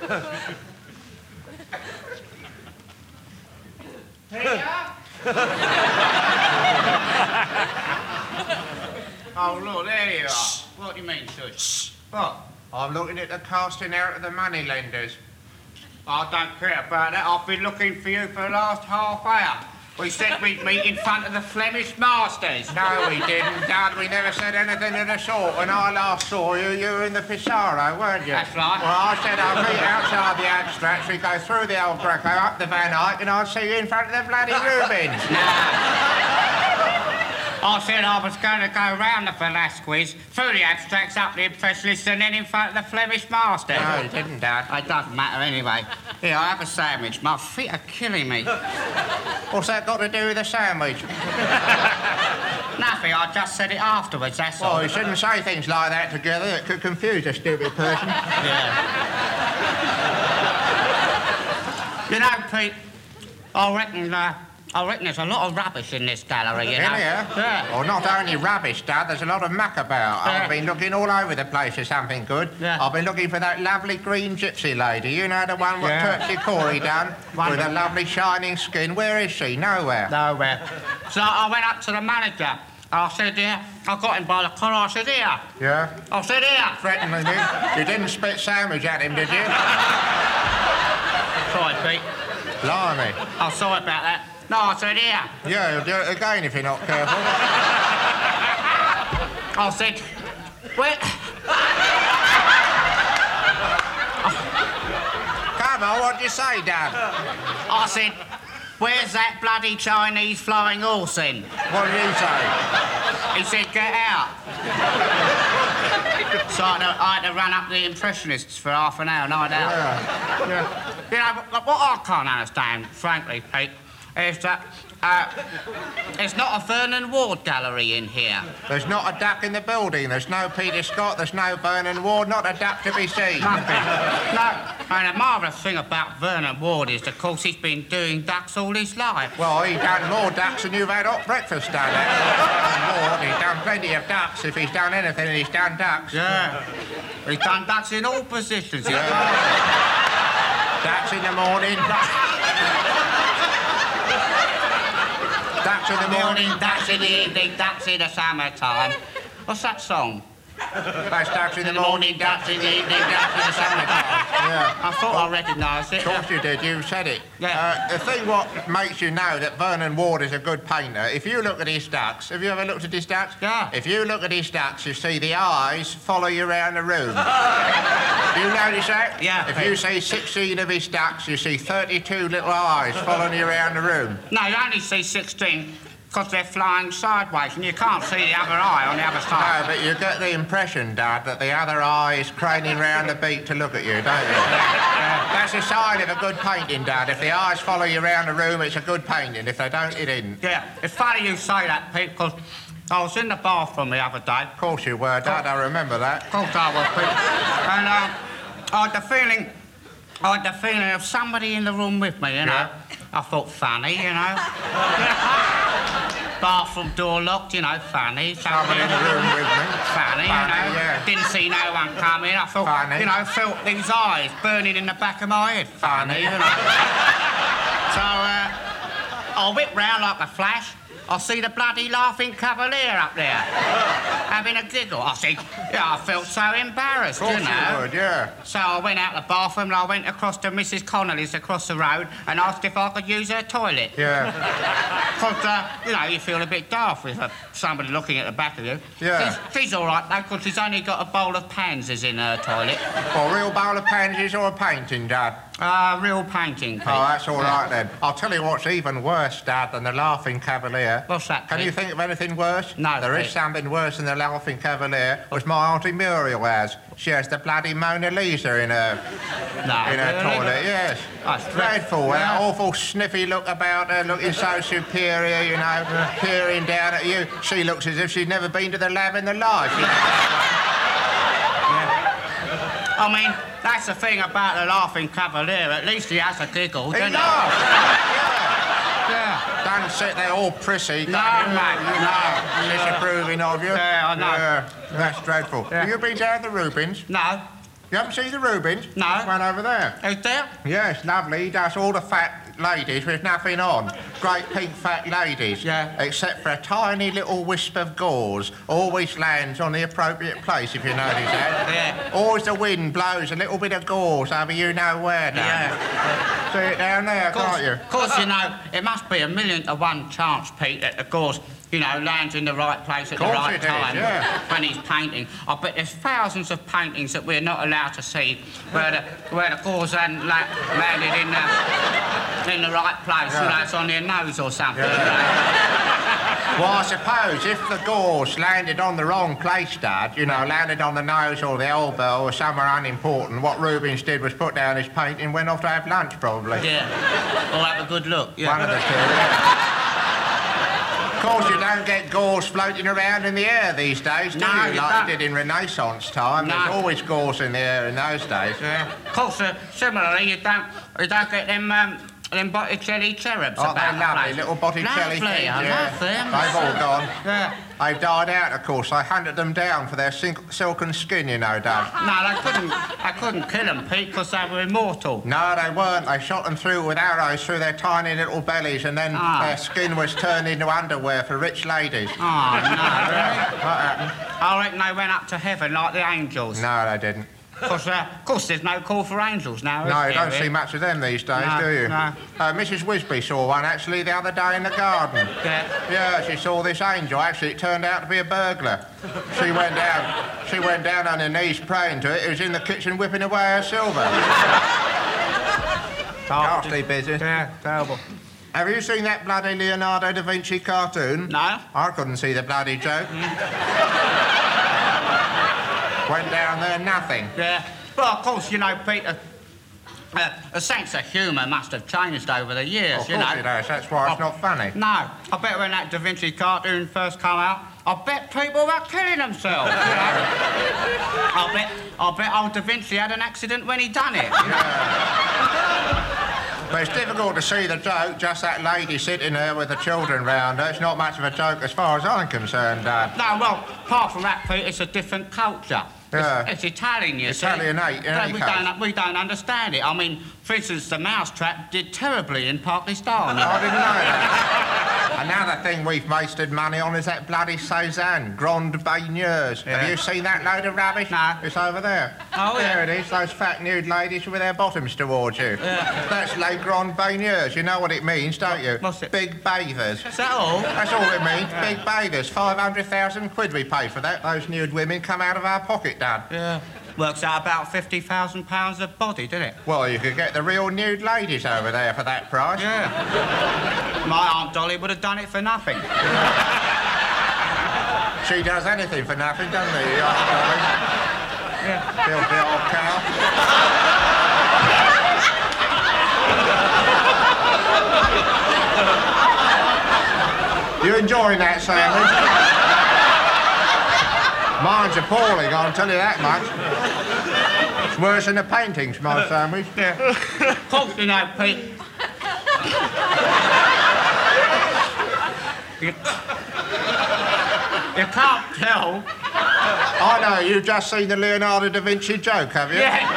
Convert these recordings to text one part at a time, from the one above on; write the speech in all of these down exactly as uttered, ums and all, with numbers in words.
Oh, look, there you are. What do you mean, shush? What? I'm looking at the casting out of the moneylenders. I don't care about that. I've been looking for you for the last half hour. We said we'd meet in front of the Flemish masters. No, we didn't, Dad. We never said anything of the sort. When I last saw you, you were in the Pissarro, weren't you? That's right. Well, I said I'll meet outside the Abstracts. We go through the old Greco, up the Van Eyck, and I'll see you in front of the bloody Rubens. I said I was going to go round the Velasquez, through the Abstracts, up the Impressionists, and then in front of the Flemish masters. No, you didn't, Dad. It doesn't matter anyway. Here, I have a sandwich. My feet are killing me. What's that got to do with the sandwich? Nothing, I just said it afterwards, that's all. Well, you shouldn't say things like that together. It could confuse a stupid person. Yeah. You know, Pete, I reckon, uh, I reckon there's a lot of rubbish in this gallery, you know. In here? Yeah. Well, not only rubbish, Dad, there's a lot of muck about. Yeah. I've been looking all over the place for something good. Yeah. I've been looking for that lovely green gypsy lady. You know, the one what Yeah. Tertiary Corey done? With a lovely shining skin. Where is she? Nowhere. Nowhere. So I went up to the manager. I said, yeah, I got him by the collar. I said, here. Yeah? I said, here. Threatening him? You didn't spit sandwich at him, did you? Sorry, Pete. Blimey. I'm sorry about that. No, I said, here. Yeah, you'll do it again if you're not careful. I said, where... Come on, what'd you say, Dad? I said, where's that bloody Chinese flying horse in? What did you say? He said, get out. So I had, to, I had to run up the Impressionists for half an hour, night out. Yeah. Yeah. You know, what, what I can't understand, frankly, Pete, is that uh, there's not a Vernon Ward gallery in here. There's not a duck in the building. There's no Peter Scott. There's no Vernon Ward. Not a duck to be seen. Nothing. No. And the marvellous thing about Vernon Ward is, of course, he's been doing ducks all his life. Well, he's done more ducks than you've had hot breakfast done. Vernon Ward, he's done plenty of ducks. If he's done anything, he's done ducks. Yeah. He's done ducks in all positions. Yeah. Ducks in the morning. Ducks in the morning. Ducks in the evening, ducks in the summertime. What's that song? That's ducks in the morning, ducks in the evening, ducks in the summertime. Yeah. I thought I recognised it. Of course you did, you said it. Yeah. Uh, the thing what makes you know that Vernon Ward is a good painter, if you look at his ducks, have you ever looked at his ducks? Yeah. If you look at his ducks, you see the eyes follow you around the room. Do you notice that? Yeah. If you see sixteen of his ducks, you see thirty-two little eyes following you around the room. No, you only see sixteen because they're flying sideways and you can't see the other eye on the other No, side. but you get the impression, Dad, that the other eye is craning round the beak to look at you, don't you? That's a sign of a good painting, Dad. If the eyes follow you around the room, it's a good painting. If they don't, it isn't. Yeah, it's funny you say that, Pete, because I was in the bathroom the other day. Of course you were, Dad. I remember that. Of course I was, Pete. And uh, I had the feeling, I had the feeling of somebody in the room with me, you know. Yeah. I thought, funny, you know. Bathroom door locked, you know, funny. Somebody in the room with me. Funny, you Funny, know. yeah. Didn't see no one come in. I thought, Funny. you know, felt these eyes burning in the back of my head. Funny, you know. So, uh, I whip round like a flash. I see the bloody Laughing Cavalier up there, having a giggle. I said, yeah, I felt so embarrassed, Of course you know. you would, yeah. So I went out the bathroom and I went across to Missus Connolly's across the road and asked if I could use her toilet. Yeah. Because, uh, you know, you feel a bit daft with uh, somebody looking at the back of you. Yeah. She's, she's all right, though, because she's only got a bowl of pansies in her toilet. Well, a real bowl of pansies or a painting, Dad? Uh, real painting, Pete. Oh, that's all right, then. I'll tell you what's even worse, Dad, than the Laughing Cavalier. What's that, Can Pete? you think of anything worse? No, There is Pete. something worse than the Laughing Cavalier, which my Auntie Muriel has. She has the bloody Mona Lisa in her, No, in her really? toilet, yes. That's Dreadful, Yeah. that awful sniffy look about her, looking so superior, you know, peering down at you. She looks as if she'd never been to the lab in her life. You know? I mean, that's the thing about the Laughing Cavalier. At least he has a giggle, He doesn't he? laughs. Yeah. Don't sit there all prissy. No, mate, no. Disapproving of you. Yeah, I know. Yeah, that's dreadful. Yeah. Have you been down to the Rubens? No. You haven't seen the Rubens? No. One over there. Who's there? Yes, lovely. He does all the fat ladies with nothing on. Great pink fat ladies. Yeah. Except for a tiny little wisp of gauze. Always lands on the appropriate place, if you notice that. Yeah. Always the wind blows a little bit of gauze over you know where now. Yeah. See it down there, can't you? Of course, you know, it must be a million to one chance, Pete, that the gauze, you know, lands in the right place at the Course right it is, time yeah. when he's painting. I bet there's thousands of paintings that we're not allowed to see where the where the gauze hadn't la landed in the in the right place. Yeah. You know, it's on their nose or something. Yeah. You know. Well, I suppose if the gauze landed on the wrong place, Dad, you know, landed on the nose or the elbow or somewhere unimportant, what Rubens did was put down his paint and went off to have lunch, probably. Yeah. Or have a good look. Yeah. One of the two. Of course, you don't get gauze floating around in the air these days, do No, you? you Like don't. you did in Renaissance time. No. There's always gauze in the air in those days. Yeah. Of course, uh, similarly, you don't you don't get them um, them Botticelli cherubs Oh, about they're the lovely, place. little Botticelli Lovely, things. I yeah. love them. They've all gone. Yeah. They've died out, of course. I hunted them down for their sil- silken skin, you know, Dad. No, they couldn't. They couldn't kill them, Pete, because they were immortal. No, they weren't. They shot them through with arrows through their tiny little bellies, and then Ah. their skin was turned into underwear for rich ladies. Oh, no, really? What happened? I reckon they went up to heaven like the angels. No, they didn't. Because, uh, of course, there's no call for angels now, is No, there, you don't really? see much of them these days, No, do you? no. Uh, Missus Wisby saw one, actually, the other day in the garden. Yeah. Yeah, she saw this angel. Actually, it turned out to be a burglar. She went down, she went down on her knees praying to it. It was in the kitchen whipping away her silver. Ghastly business. Yeah, terrible. Have you seen that bloody Leonardo da Vinci cartoon? No? I couldn't see the bloody joke. Went down there, nothing. Yeah. Well, of course, you know, Peter, uh, a sense of humour must have changed over the years, Of you course know. it has. That's why it's Oh. not funny. No, I bet when that Da Vinci cartoon first came out, I bet people were killing themselves, you know. I bet, I bet old Da Vinci had an accident when he done it, you know. But it's difficult to see the joke, just that lady sitting there with the children round her. It's not much of a joke as far as I'm concerned, Dad. No, well, apart from that, Pete, it's a different culture. Yeah. It's, it's Italian, you see. Italianate, in No, any we case. don't, we don't understand it. I mean, for instance, the mousetrap did terribly in Pakistan. I didn't know that. Another thing we've wasted money on is that bloody Cézanne, Grande Baigneurs. Yeah. Have you seen that load of rubbish? No. It's over there. Oh, yeah. There it is, those fat nude ladies with their bottoms towards you. Yeah. That's Les Grandes Baigneurs. You know what it means, don't you? What's it? Big bathers. Is that all? That's all it means, big bathers. five hundred thousand quid we pay for that. Those nude women come out of our pocket, Dad. Yeah. Works out about fifty thousand pounds a body, doesn't it? Well, you could get the real nude ladies over there for that price. Yeah. My Aunt Dolly would have done it for nothing. She does anything for nothing, doesn't she, Aunt Dolly? Yeah. Filthy old cow. You enjoying that sandwich? Mine's appalling, I'll tell you that much. It's worse than the paintings, my sandwich. Yeah. Of course, you know, Pete. You, you can't tell. I know, you've just seen the Leonardo da Vinci joke, have you? Yeah.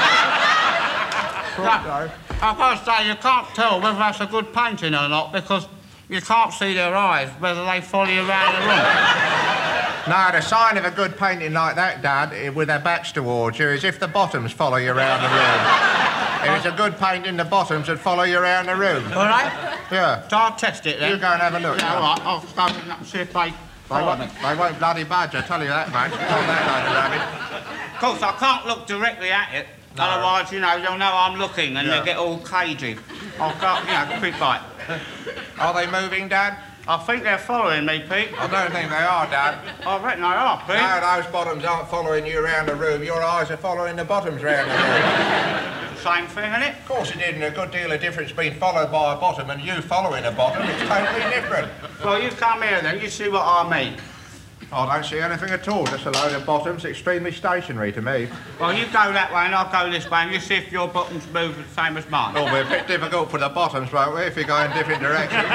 Right. I've got to say, you can't tell whether that's a good painting or not because you can't see their eyes, whether they follow you around the room. No, the sign of a good painting like that, Dad, eh, with their backs towards you, is if the bottoms follow you around the room. If it's a good painting, the bottoms would follow you around the room. All right? Yeah. So I'll test it then. You go and have a look. Yeah, all right, I'll go and see if they They follow me. won't, they won't bloody budge, I tell you that, mate. Not that load of rubbish. Of course, I can't look directly at it. No. Otherwise, you know, you'll know I'm looking and Yeah. they get all cagey. I'll go, you know, quick bite. Are they moving, Dad? I think they're following me, Pete. I don't think they are, Dad. I reckon they are, Pete. No, those bottoms aren't following you around the room. Your eyes are following the bottoms around the room. Same thing, isn't it? Of course it isn't a good deal of difference being followed by a bottom and you following a bottom. It's totally different. Well, you come here then, you see what I mean. I don't see anything at all. Just a load of bottoms. Extremely stationary to me. Well, you go that way and I'll go this way and you see if your bottoms move the same as mine. It'll be a bit difficult for the bottoms, won't we, if you go in different directions.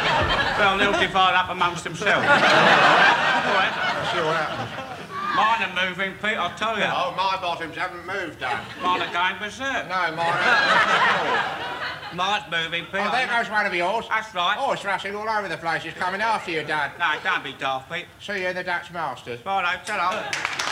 Well, they'll divide up amongst themselves. All right. Let's see what happens. Mine and ain't moving, Pete, I'll tell you. Oh, my bottoms haven't moved, Dad. Mine are going berserk. No, mine haven't. Mine's moving, Pete. Oh, there goes one of yours. That's right. Oh, it's rushing all over the place. It's coming after you, Dad. No, don't be daft, Pete. See you in the Dutch Masters. Righto, ta-ra.